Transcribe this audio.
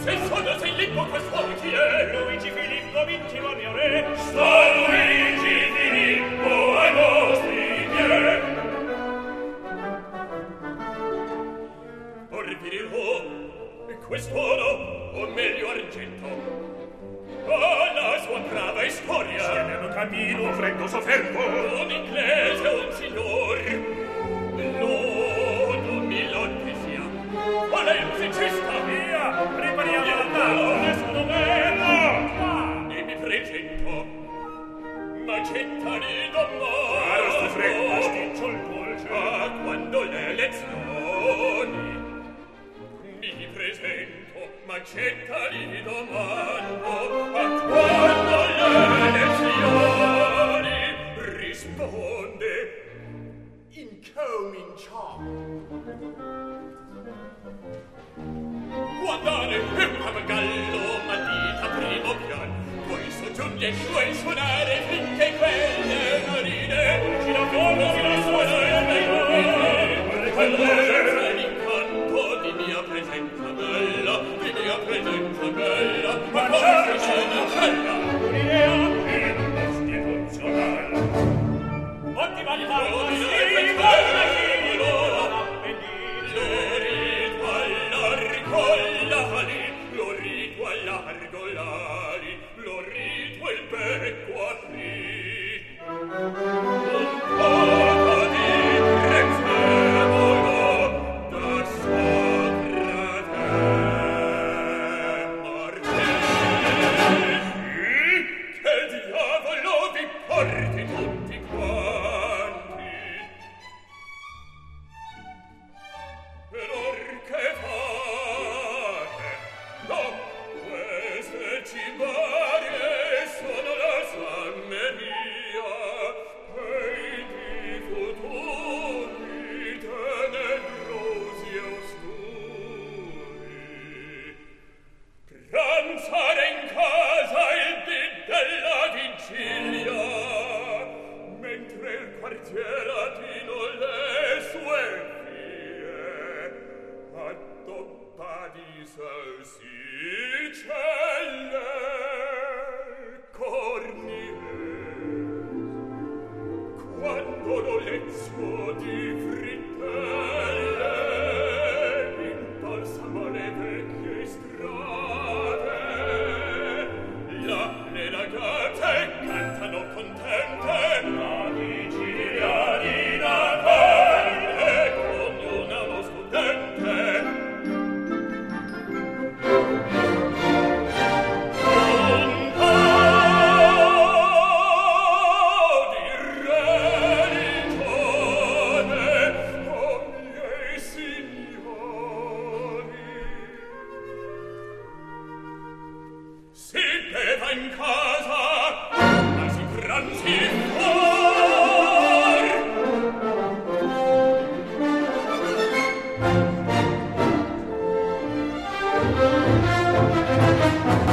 Se sono sei Filippo quest'uomo chi è? Luigi Filippo vincilo a mio re. Sta Luigi Filippo ai nostri piedi. Or dirò quest'oro o meglio argento alla sua brava storia. Se nello cammino un freddo sofferto un inglese un signor non mi lotti sia qual è il musicista via prepariamo l'andare nessuno bello e mi presento Magenta di Dommo sto freddo sticcio il dolce quando le lezioni mi presento Magenta di domando a quando le lezioni risponde incominciamo guardare è un pappagallo matita primo piano poi soggiunge e suonare finché quelle narine ci da fuoco si da suonare quelle l'incanto di mia presenza bella ma c'è bella un'idea incostituzionale ottima di fare lo rito all'argolari lo rito il becco a frì un poco di prezzemolo da Socrate Martesi che diavolo vi porti tutti quanti per or che fate no queste cibarie sono la sammeria e di futuri tenebrosi e osturi pranzare in casa il dì della vigilia mentre il quartieratino le sue addobba di salsicelle cornie quando l'olezzo di frittelle imbalsama le vecchie strade là le ragazze cantano contente la vigilia di Natale come uno studente in casa, ma si pranzi